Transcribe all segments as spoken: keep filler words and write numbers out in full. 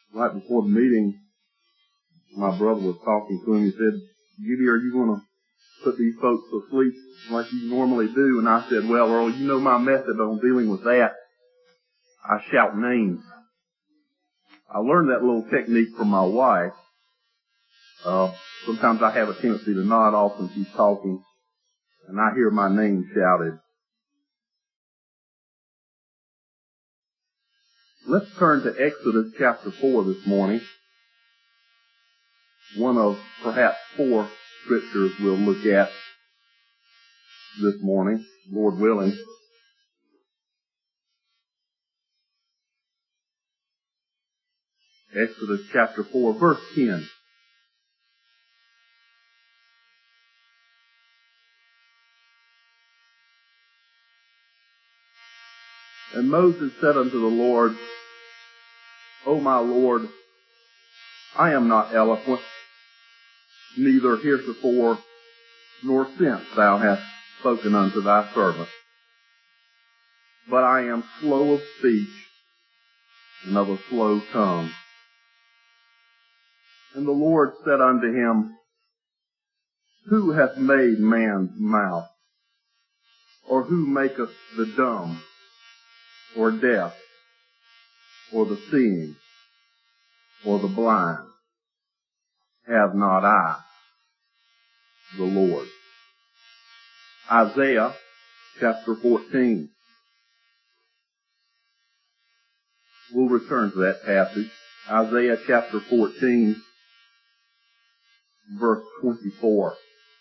right before the meeting, my brother was talking to him. He said, Giddy, are you going to put these folks to sleep like you normally do? And I said, well, Earl, you know my method on dealing with that. I shout names. I learned that little technique from my wife. Uh, sometimes I have a tendency to nod off when she's talking, and I hear my name shouted. Let's turn to Exodus chapter four this morning. One of perhaps four scriptures we'll look at this morning, Lord willing. Exodus chapter four, verse ten. And Moses said unto the Lord, O my Lord, I am not eloquent, neither heretofore nor since thou hast spoken unto thy servant. But I am slow of speech and of a slow tongue. And the Lord said unto him, Who hath made man's mouth? Or who maketh the dumb, or deaf, or the seeing, or the blind? Have not I, the Lord? Isaiah chapter fourteen. We'll return to that passage. Isaiah chapter fourteen, verse twenty-four.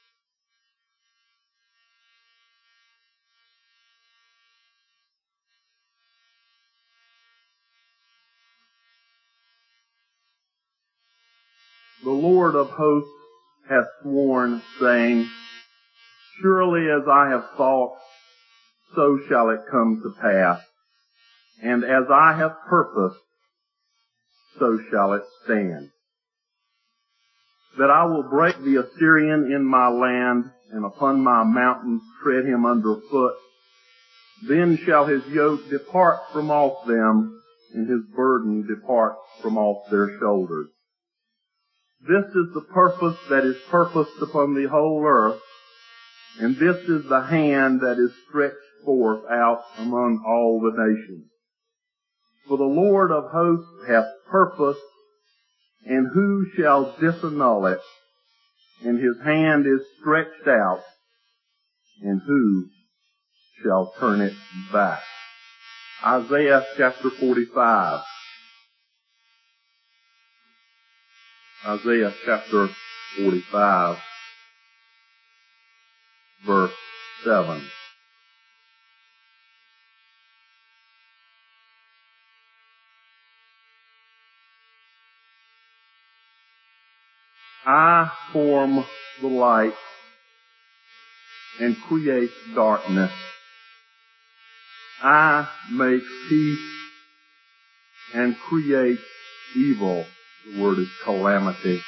The Lord of hosts hath sworn, saying, Surely as I have thought, so shall it come to pass. And as I have purposed, so shall it stand. That I will break the Assyrian in my land, and upon my mountains tread him under foot. Then shall his yoke depart from off them, and his burden depart from off their shoulders. This is the purpose that is purposed upon the whole earth, and this is the hand that is stretched forth out among all the nations. For the Lord of hosts hath purposed, and who shall disannul it? And his hand is stretched out, and who shall turn it back? Isaiah chapter forty-five. Isaiah chapter forty-five, verse seven. I form the light and create darkness. I make peace and create evil. The word is calamity.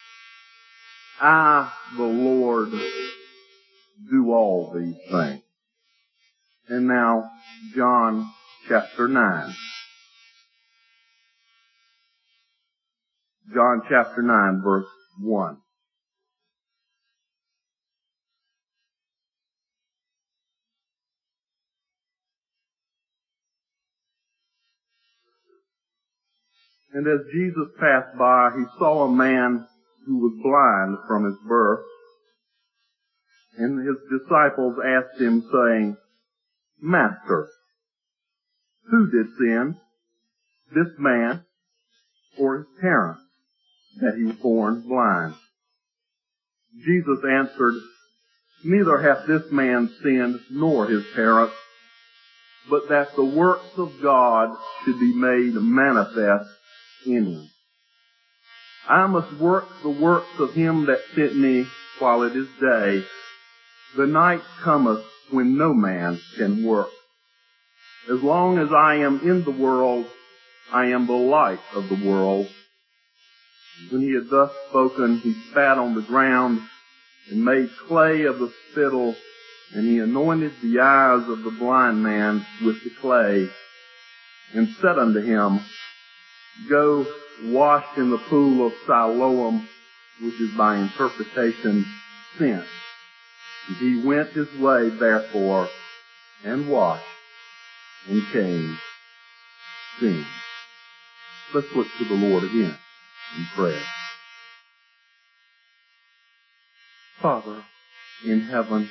I, the Lord, do all these things. And now, John chapter nine. John chapter nine, verse one. And as Jesus passed by, he saw a man who was blind from his birth. And his disciples asked him, saying, Master, who did sin, this man or his parents, that he was born blind? Jesus answered, Neither hath this man sinned nor his parents, but that the works of God should be made manifest in him. I must work the works of him that sent me while it is day. The night cometh when no man can work. As long as I am in the world, I am the light of the world. When he had thus spoken, he spat on the ground and made clay of the spittle, and he anointed the eyes of the blind man with the clay, and said unto him, Go washed in the pool of Siloam, which is by interpretation sin. And he went his way, therefore, and washed, and came clean. Let's look to the Lord again in prayer. Father in heaven,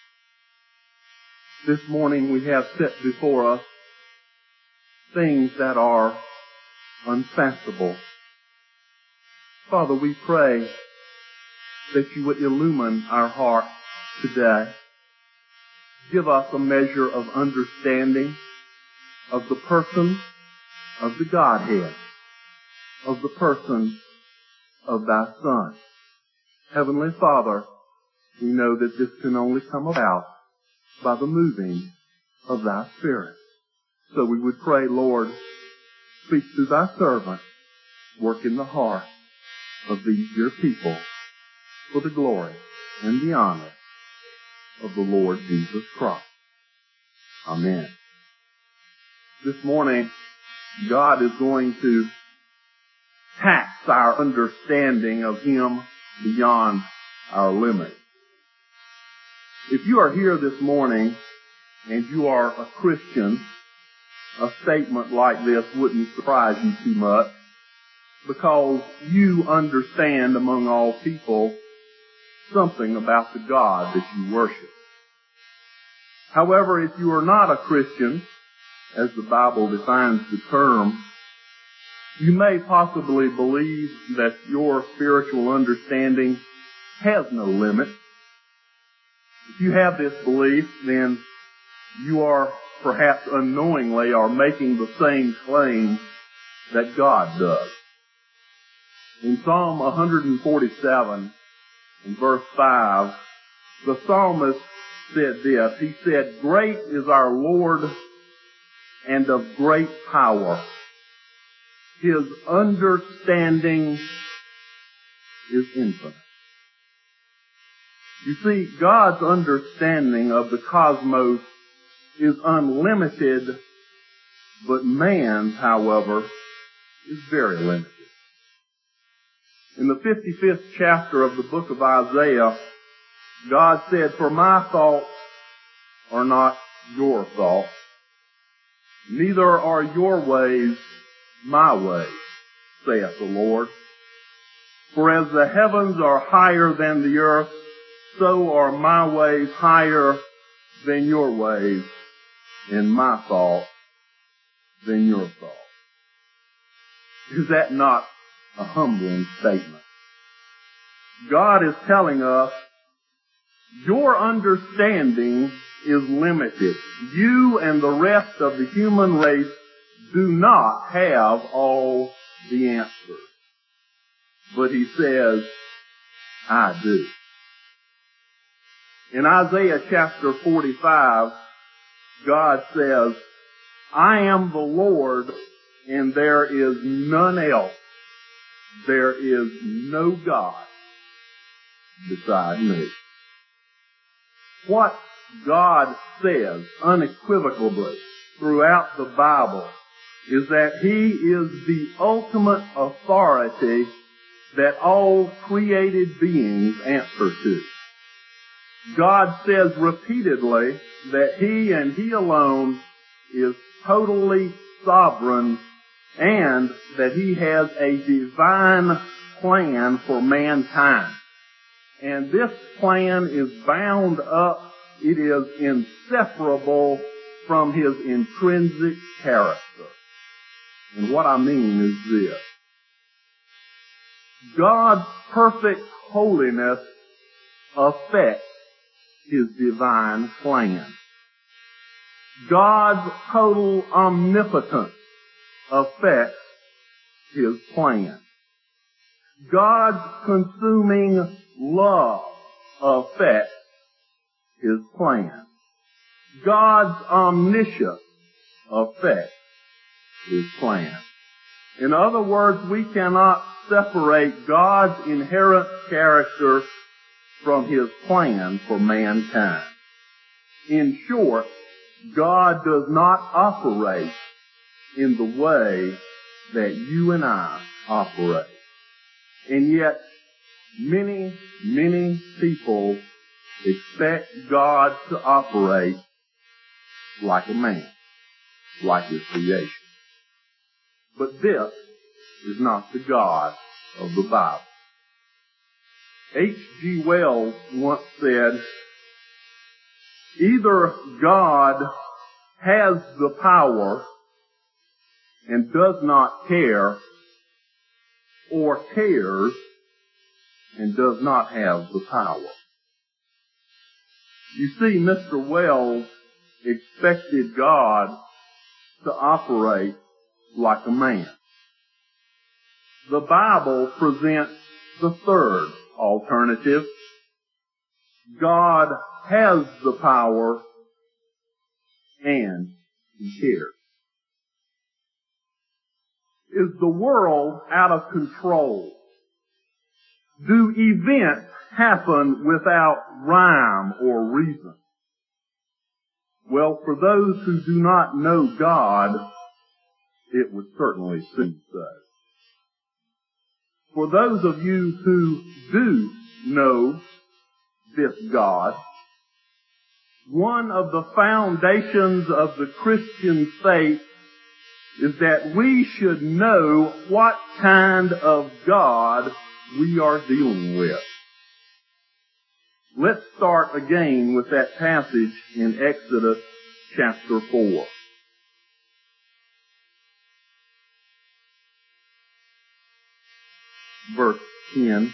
this morning we have set before us things that are unfathomable. Father, we pray that you would illumine our hearts today. Give us a measure of understanding of the person of the Godhead, of the person of thy Son. Heavenly Father, we know that this can only come about by the moving of thy Spirit. So we would pray, Lord, speak to thy servant, work in the heart of these your people for the glory and the honor of the Lord Jesus Christ. Amen. This morning, God is going to tax our understanding of Him beyond our limits. If you are here this morning and you are a Christian, a statement like this wouldn't surprise you too much, because you understand among all people something about the God that you worship. However, if you are not a Christian, as the Bible defines the term, you may possibly believe that your spiritual understanding has no limit. If you have this belief, then you are perhaps unknowingly are making the same claim that God does. In Psalm one forty-seven, in verse five, the psalmist said this. He said, "Great is our Lord and of great power. His understanding is infinite." You see, God's understanding of the cosmos is unlimited, but man's, however, is very limited. In the fifty-fifth chapter of the book of Isaiah, God said, "For my thoughts are not your thoughts, neither are your ways my ways, saith the Lord. For as the heavens are higher than the earth, so are my ways higher than your ways, and my thoughts than your thoughts." Is that not a humbling statement? God is telling us, your understanding is limited. You and the rest of the human race do not have all the answers. But He says, I do. In Isaiah chapter forty-five, God says, "I am the Lord, and there is none else. There is no God beside me." What God says unequivocally throughout the Bible is that He is the ultimate authority that all created beings answer to. God says repeatedly that He and He alone is totally sovereign, and that He has a divine plan for mankind. And this plan is bound up, it is inseparable from His intrinsic character. And what I mean is this. God's perfect holiness affects His divine plan. God's total omnipotence affects His plan. God's consuming love affects His plan. God's omniscience affects His plan. In other words, we cannot separate God's inherent character from His plan for mankind. In short, God does not operate in the way that you and I operate. And yet, many, many people expect God to operate like a man, like his creation. But this is not the God of the Bible. H G Wells once said, either God has the power and does not care, or cares and does not have the power. You see, Mister Wells expected God to operate like a man. The Bible presents the third alternative. God has the power and he cares. Is the world out of control? Do events happen without rhyme or reason? Well, for those who do not know God, it would certainly seem so. For those of you who do know this God, one of the foundations of the Christian faith is that we should know what kind of God we are dealing with. Let's start again with that passage in Exodus chapter four. Verse ten.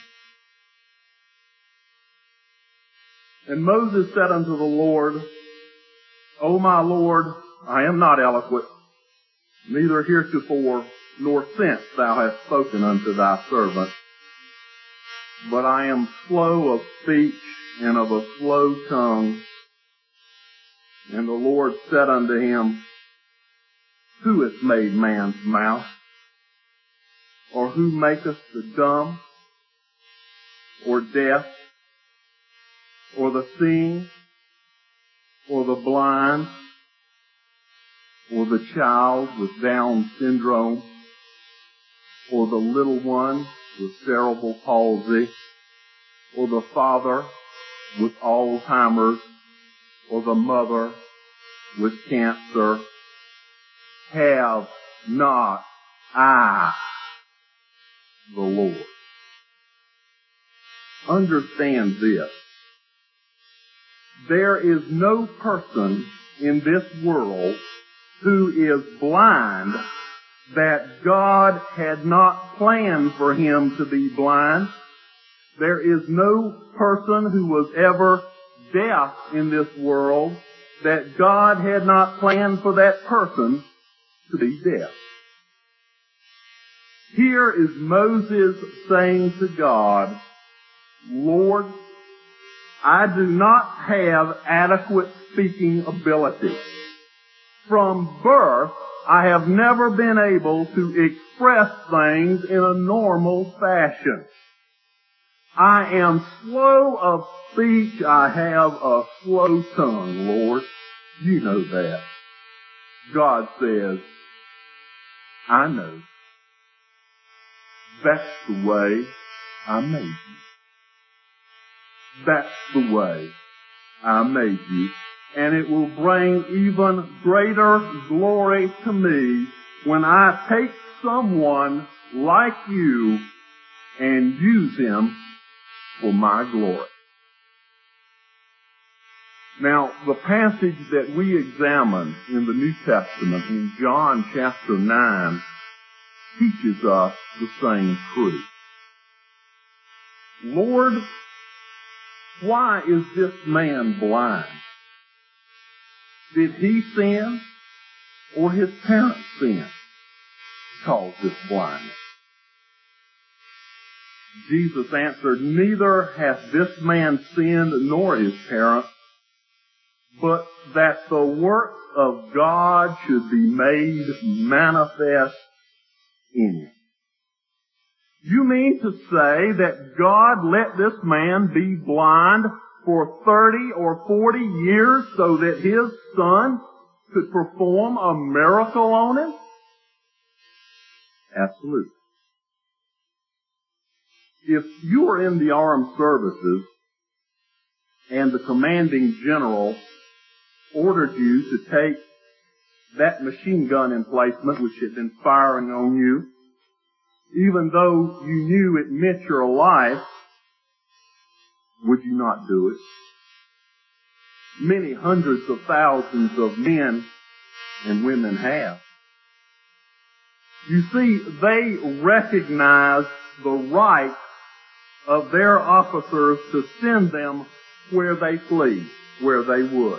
And Moses said unto the Lord, O my Lord, I am not eloquent, neither heretofore nor since thou hast spoken unto thy servant, but I am slow of speech and of a slow tongue. And the Lord said unto him, Who hath made man's mouth? Or who maketh the dumb, or deaf, or the seeing, or the blind, or the child with Down syndrome, or the little one with cerebral palsy, or the father with Alzheimer's, or the mother with cancer? Have not I the Lord? Understand this. There is no person in this world who is blind that God had not planned for him to be blind. There is no person who was ever deaf in this world that God had not planned for that person to be deaf. Here is Moses saying to God, Lord, I do not have adequate speaking ability. From birth, I have never been able to express things in a normal fashion. I am slow of speech. I have a slow tongue, Lord. You know that. God says, I know. That's the way I made you. That's the way I made you. And it will bring even greater glory to me when I take someone like you and use him for my glory. Now, the passage that we examine in the New Testament, in John chapter nine, teaches us the same truth. Lord, why is this man blind? Did he sin or his parents sin to cause this blindness? Jesus answered, Neither hath this man sinned nor his parents, but that the works of God should be made manifest in him. You mean to say that God let this man be blind for thirty or forty years so that his son could perform a miracle on him? Absolutely. If you were in the armed services and the commanding general ordered you to take that machine gun emplacement which had been firing on you, even though you knew it meant your life, would you not do it? Many hundreds of thousands of men and women have. You see, they recognize the right of their officers to send them where they please, where they would,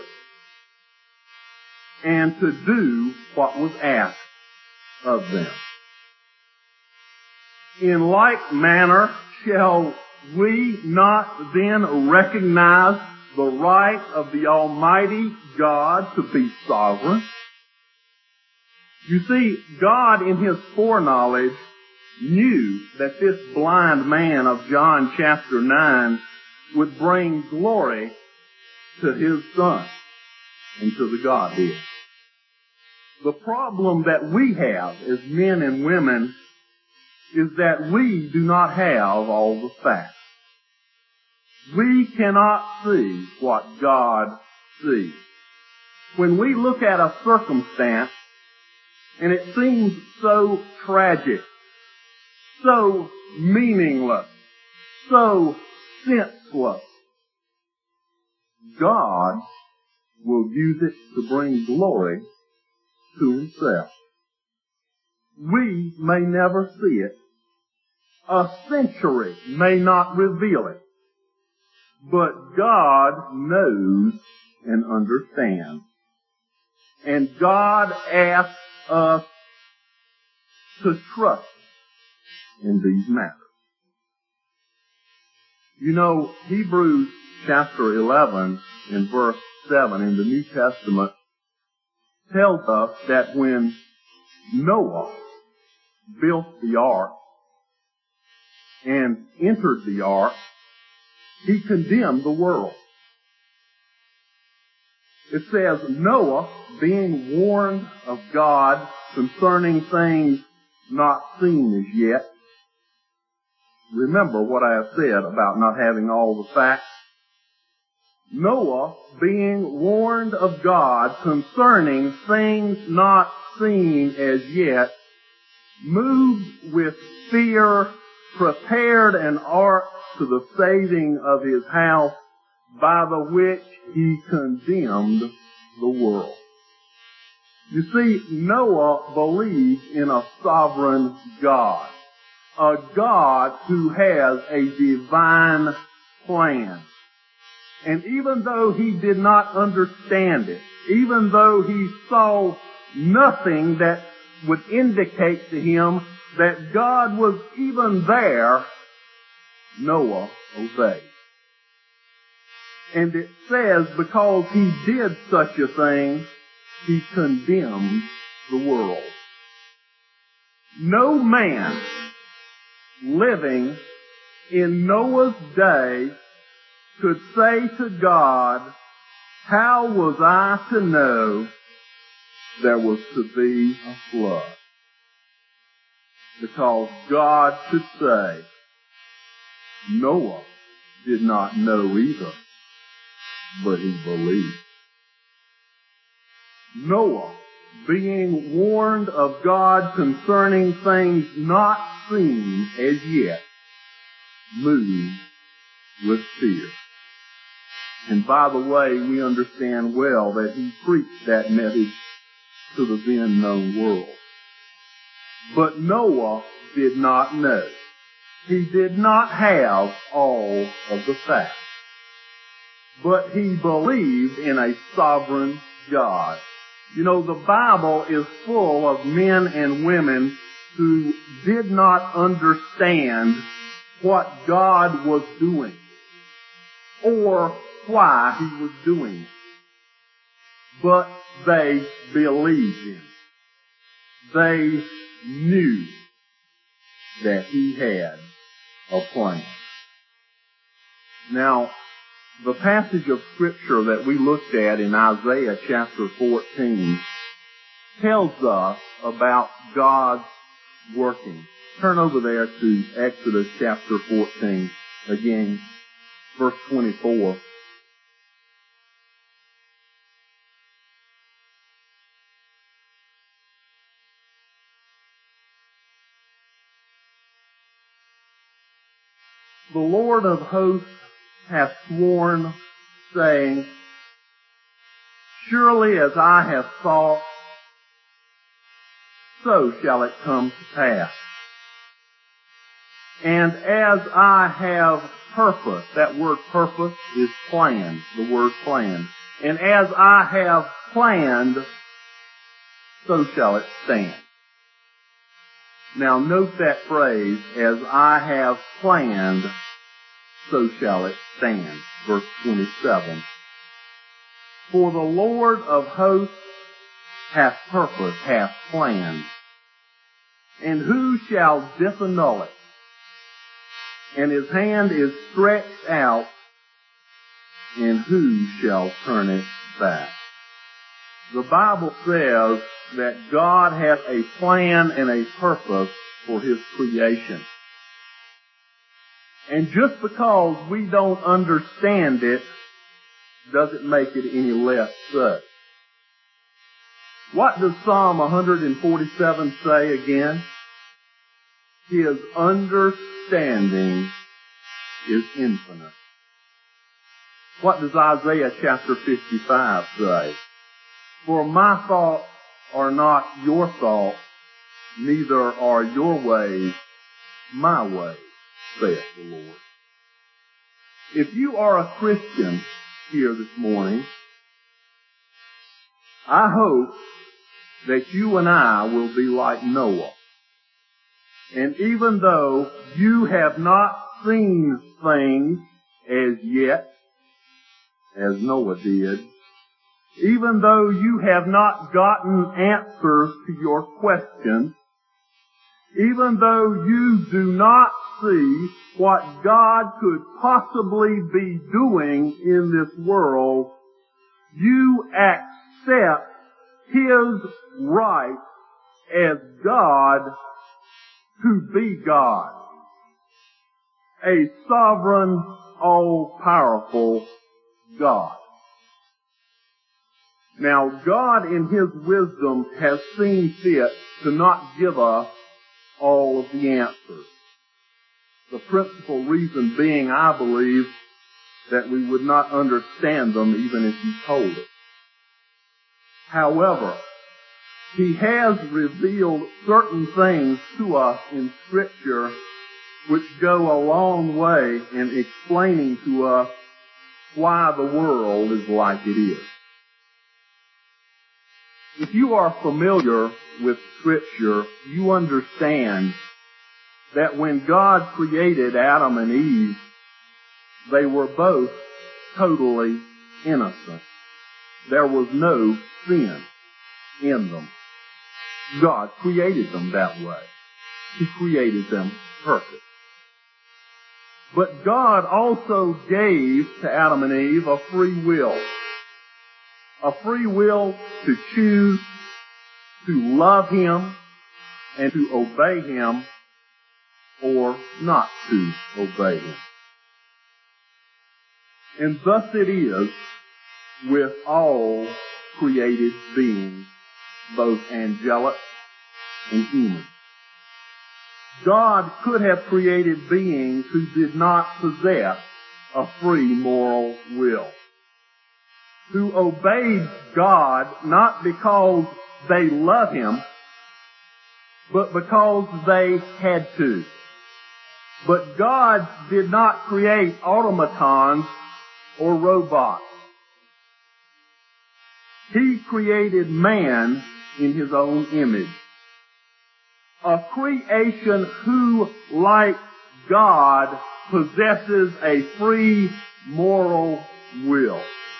and to do what was asked of them. In like manner, shall we not then recognize the right of the Almighty God to be sovereign? You see, God in His foreknowledge knew that this blind man of John chapter nine would bring glory to His Son and to the Godhead. The problem that we have as men and women is that we do not have all the facts. We cannot see what God sees. When we look at a circumstance and it seems so tragic, so meaningless, so senseless, God will use it to bring glory to Himself. We may never see it. A century may not reveal it. But God knows and understands. And God asks us to trust in these matters. You know, Hebrews chapter eleven in verse seven in the New Testament tells us that when Noah built the ark and entered the ark, he condemned the world. It says, Noah, being warned of God concerning things not seen as yet. Remember what I have said about not having all the facts. Noah, being warned of God concerning things not seen as yet, moved with fear, prepared an ark to the saving of his house, by the which he condemned the world. You see, Noah believed in a sovereign God, a God who has a divine plan. And even though he did not understand it, even though he saw nothing that would indicate to him that God was even there, Noah obeyed. And it says because he did such a thing, he condemned the world. No man living in Noah's day could say to God, how was I to know there was to be a flood? Because God could say, Noah did not know either, but he believed. Noah, being warned of God concerning things not seen as yet, moved with fear. And by the way, we understand well that he preached that message to the then known world. But Noah did not know. He did not have all of the facts. But he believed in a sovereign God. You know, the Bible is full of men and women who did not understand what God was doing or why He was doing it. But they believed Him. They knew that He had a plan. Now, the passage of Scripture that we looked at in Isaiah chapter fourteen tells us about God's working. Turn over there to Exodus chapter fourteen, again, verse twenty-four. The Lord of hosts hath sworn, saying, surely as I have thought, so shall it come to pass. And as I have purpose, that word purpose is planned, the word planned. And as I have planned, so shall it stand. Now note that phrase, as I have planned, so shall it stand. Verse twenty-seven. For the Lord of hosts hath purpose, hath planned. And who shall disannul it? And his hand is stretched out, and who shall turn it back? The Bible says that God has a plan and a purpose for His creation. And just because we don't understand it, doesn't make it any less so. What does Psalm one forty-seven say again? His understanding is infinite. What does Isaiah chapter fifty-five say? For my thoughts are not your thoughts, neither are your ways my ways, saith the Lord. If you are a Christian here this morning, I hope that you and I will be like Noah. And even though you have not seen things as yet, as Noah did, even though you have not gotten answers to your questions, even though you do not see what God could possibly be doing in this world, you accept His right as God to be God, a sovereign, all-powerful God. Now, God in His wisdom has seen fit to not give us all of the answers. The principal reason being, I believe, that we would not understand them even if He told us. However, He has revealed certain things to us in Scripture which go a long way in explaining to us why the world is like it is. If you are familiar with Scripture, you understand that when God created Adam and Eve, they were both totally innocent. There was no sin in them. God created them that way. He created them perfect. But God also gave to Adam and Eve a free will. A free will to choose to love Him and to obey Him or not to obey Him. And thus it is with all created beings, both angelic and human. God could have created beings who did not possess a free moral will, who obeyed God not because they love Him, but because they had to. But God did not create automatons or robots. He created man in His own image. A creation who, like God, possesses a free moral will.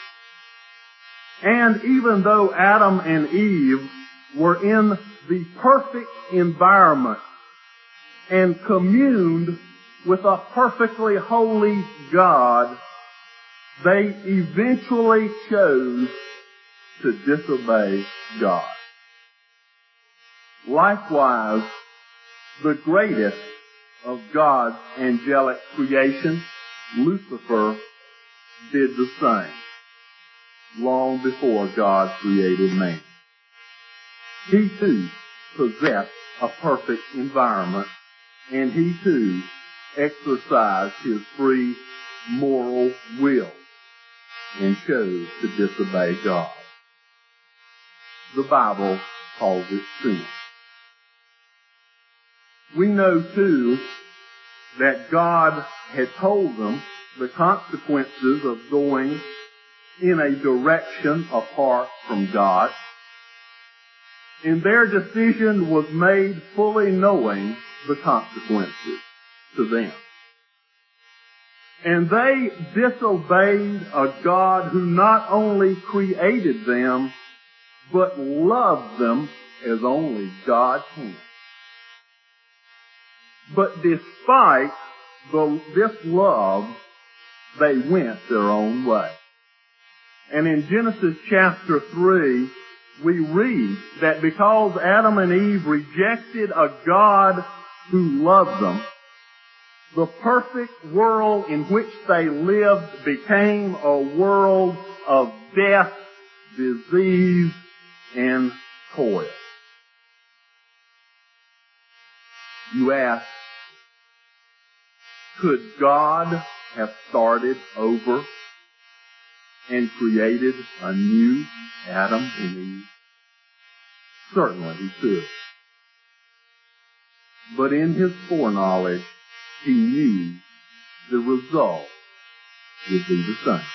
And even though Adam and Eve were in the perfect environment and communed with a perfectly holy God, they eventually chose to disobey God. Likewise, the greatest of God's angelic creation, Lucifer, did the same long before God created man. He too possessed a perfect environment, and he too exercised his free moral will and chose to disobey God. The Bible calls it sin. We know too that God had told them the consequences of going in a direction apart from God, and their decision was made fully knowing the consequences to them. And they disobeyed a God who not only created them, but loved them as only God can. But despite the, this love, they went their own way. And in Genesis chapter three, we read that because Adam and Eve rejected a God who loved them, the perfect world in which they lived became a world of death, disease, and toil. You ask, could God have started over and created a new Adam and Eve? Certainly he could. But in his foreknowledge, he knew the result would be the same.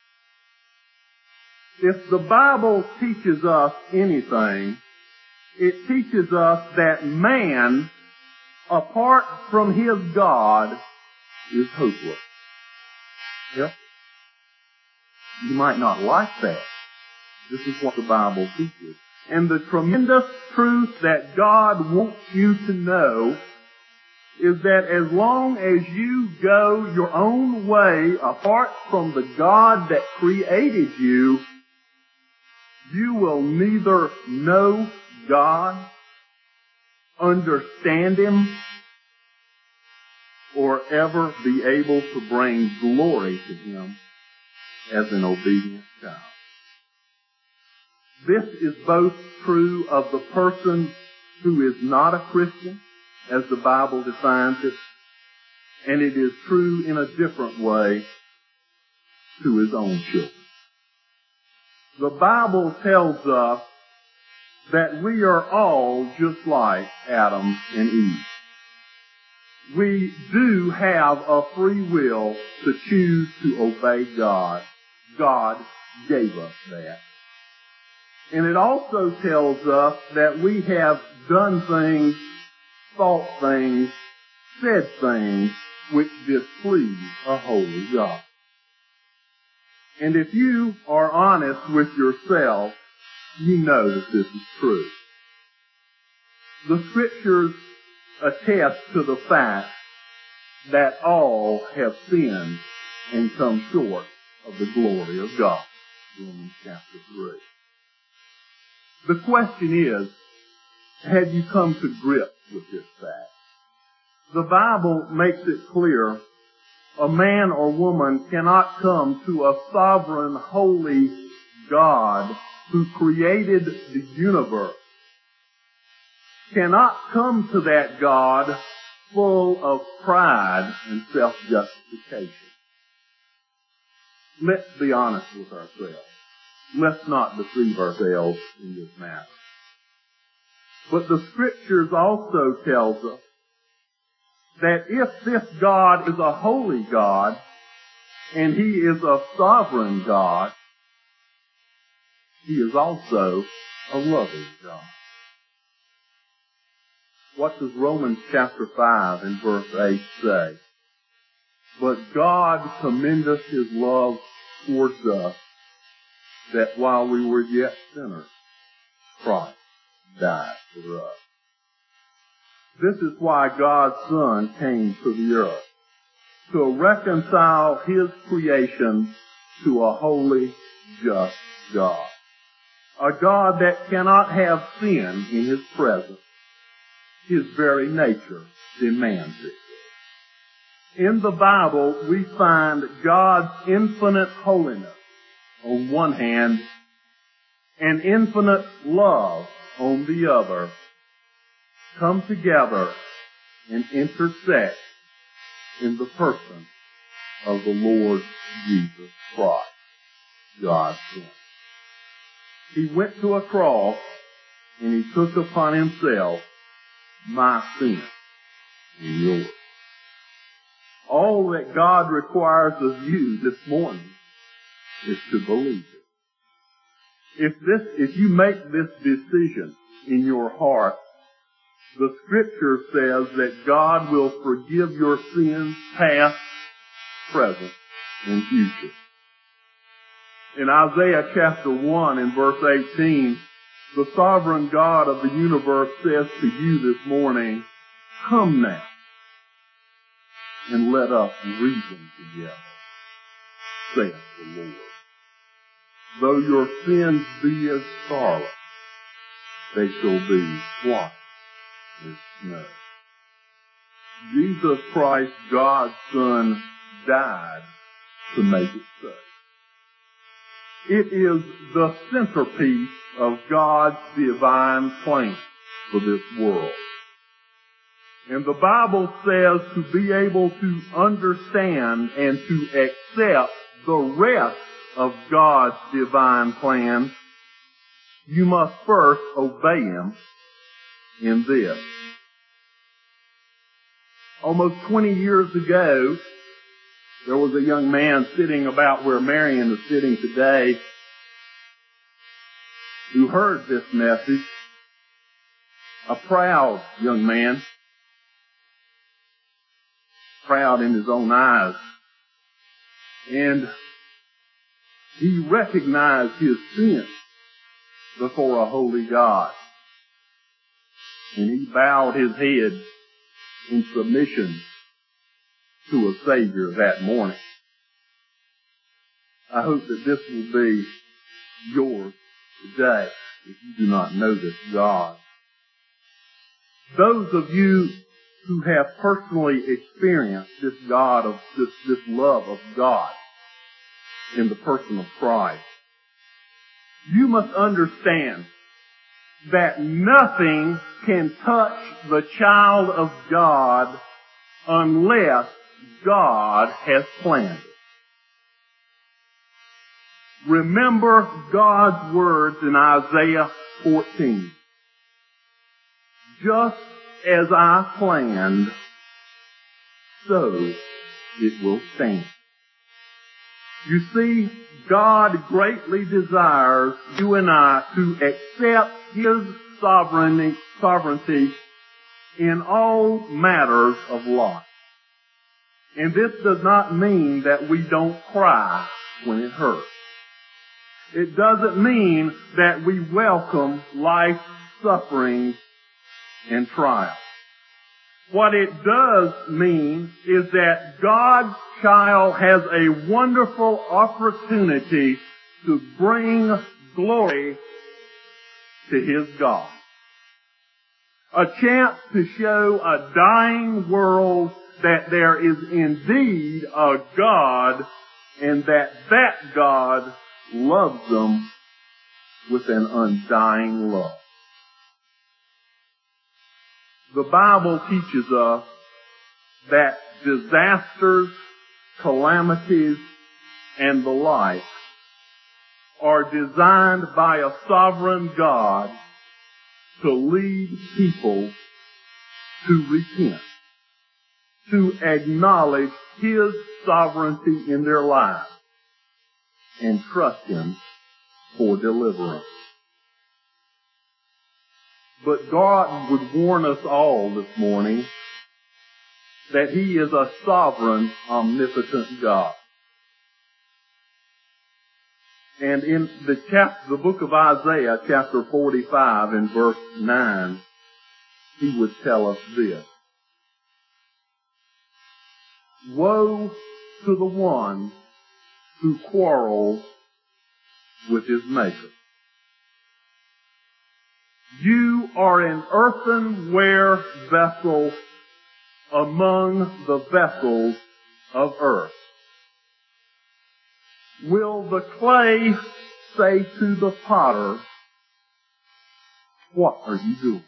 If the Bible teaches us anything, it teaches us that man, apart from his God, is hopeless. Yep. You might not like that. This is what the Bible teaches. And the tremendous truth that God wants you to know is that as long as you go your own way apart from the God that created you, you will neither know God, understand Him, or ever be able to bring glory to Him as an obedient child. This is both true of the person who is not a Christian, as the Bible defines it, and it is true in a different way to his own children. The Bible tells us that we are all just like Adam and Eve. We do have a free will to choose to obey God. God gave us that. And it also tells us that we have done things, thought things, said things which displease a holy God. And if you are honest with yourself, you know that this is true. The Scriptures attest to the fact that all have sinned and come short of the glory of God. Romans chapter three. The question is, have you come to grips with this fact? The Bible makes it clear a man or woman cannot come to a sovereign, holy God who created the universe, cannot come to that God full of pride and self-justification. Let's be honest with ourselves. Let's not deceive ourselves in this matter. But the Scriptures also tells us that if this God is a holy God and He is a sovereign God, He is also a loving God. What does Romans chapter five and verse eight say? But God commendeth His love towards us, that while we were yet sinners, Christ died for us. This is why God's Son came to the earth, to reconcile His creation to a holy, just God. A God that cannot have sin in His presence, His very nature demands it. In the Bible, we find God's infinite holiness on one hand and infinite love on the other come together and intersect in the person of the Lord Jesus Christ, God's Son. He went to a cross and He took upon Himself my sin and yours. All that God requires of you this morning is to believe it. If this, if you make this decision in your heart, the Scripture says that God will forgive your sins past, present, and future. In Isaiah chapter one and verse eighteen, the sovereign God of the universe says to you this morning, come now and let us reason together, saith the Lord. Though your sins be as scarlet, they shall be white as snow. Jesus Christ, God's Son, died to make it so. It is the centerpiece of God's divine plan for this world. And the Bible says to be able to understand and to accept the rest of God's divine plan, you must first obey Him in this. Almost twenty years ago, there was a young man sitting about where Marion is sitting today who heard this message, a proud young man, proud in his own eyes, and he recognized his sin before a holy God, and he bowed his head in submission to a Savior that morning. I hope that this will be yours today if you do not know this God. Those of you who have personally experienced this God of this, this love of God in the person of Christ, you must understand that nothing can touch the child of God unless God has planned it. Remember God's words in Isaiah fourteen. Just as I planned, so it will stand. You see, God greatly desires you and I to accept His sovereignty, sovereignty in all matters of life. And this does not mean that we don't cry when it hurts. It doesn't mean that we welcome life's sufferings and trials. What it does mean is that God's child has a wonderful opportunity to bring glory to His God. A chance to show a dying world that there is indeed a God and that that God loves them with an undying love. The Bible teaches us that disasters, calamities, and the like are designed by a sovereign God to lead people to repent, to acknowledge His sovereignty in their lives, and trust Him for deliverance. But God would warn us all this morning that He is a sovereign, omnipotent God. And in the chapter, the book of Isaiah, chapter forty-five and verse nine, He would tell us this. Woe to the one who quarrels with his Maker. You are an earthenware vessel among the vessels of earth. Will the clay say to the potter, what are you doing?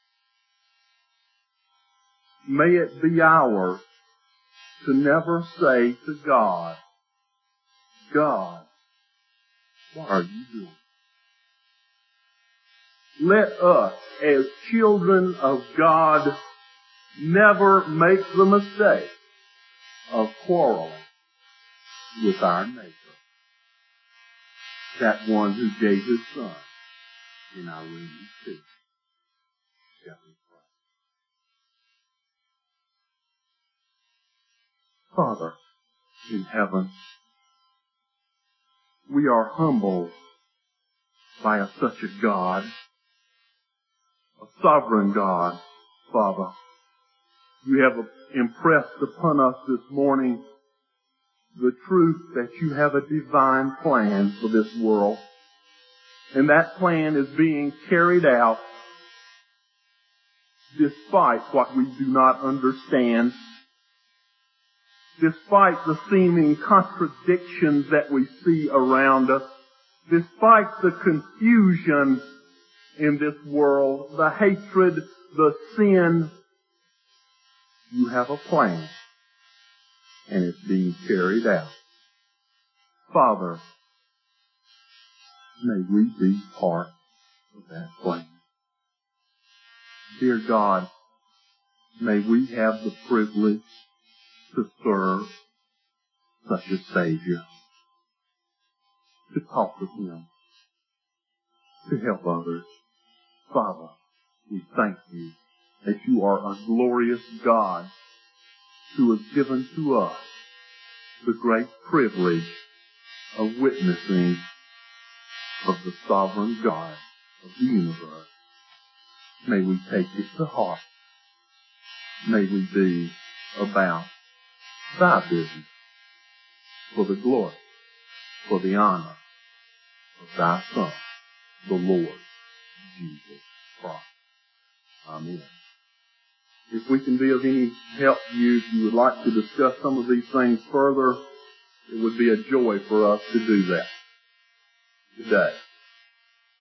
May it be ours to never say to God, God, what are you doing? Let us, as children of God, never make the mistake of quarreling with our neighbor, that one who gave his son in our room too. Shall we pray? Father in heaven, we are humbled by a, such a God, a sovereign God, Father. You have impressed upon us this morning the truth that you have a divine plan for this world. And that plan is being carried out despite what we do not understand, despite the seeming contradictions that we see around us, despite the confusion in this world, the hatred, the sin. You have a plan, and it's being carried out. Father, may we be part of that plan. Dear God, may we have the privilege to serve such a Savior, to talk with Him, to help others. Father, we thank you that you are a glorious God who has given to us the great privilege of witnessing of the sovereign God of the universe. May we take it to heart. May we be about thy business for the glory, for the honor of thy Son, the Lord Jesus Christ. Amen. If we can be of any help to you, if you would like to discuss some of these things further, it would be a joy for us to do that today.